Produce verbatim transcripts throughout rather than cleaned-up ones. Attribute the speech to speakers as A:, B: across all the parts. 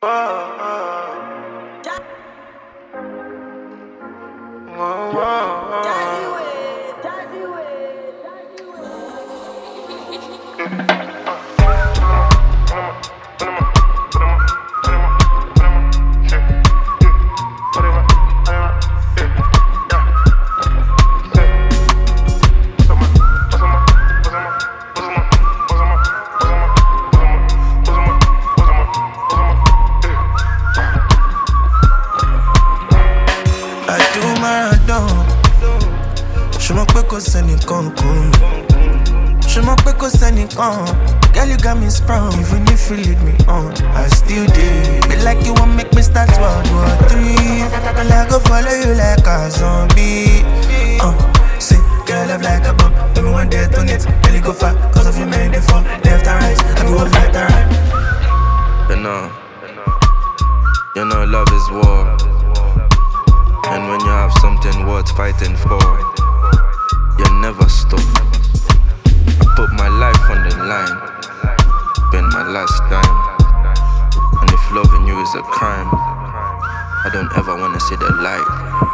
A: Girl, you got me sprung. Even if you lead me on, I still did. Be like you won't make me start World War Three. And I go follow you like a zombie. Uh, say, girl, I'm like a bomb. Everyone there to it. Girl, you go far. Cause of you made it fall. Left and right, I go left and right.
B: You know, you know love is war. And when you have something worth fighting for, you never stop. I put my life on the line, been my last dime. And if loving you is a crime, I don't ever wanna see the light.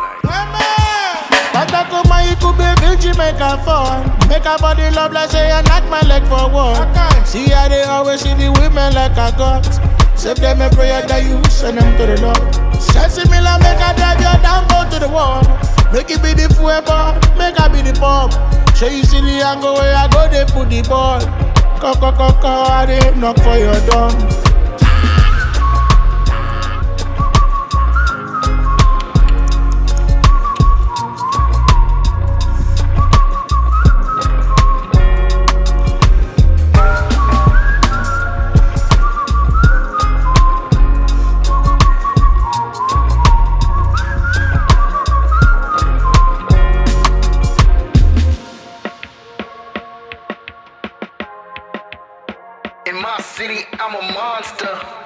C: You could be bitchy, make her fall. Make her body love like say I knock my leg for war. See how they always see the women like a god. Save them a prayer that you send them to the Lord. Sexy me like make her drive you down, go to the wall. Make it be the full bar, make her be the bomb. Show you see the angle where I go, they put the ball. Go, go, go, go, I did knock for your door.
A: In my city, I'm a monster.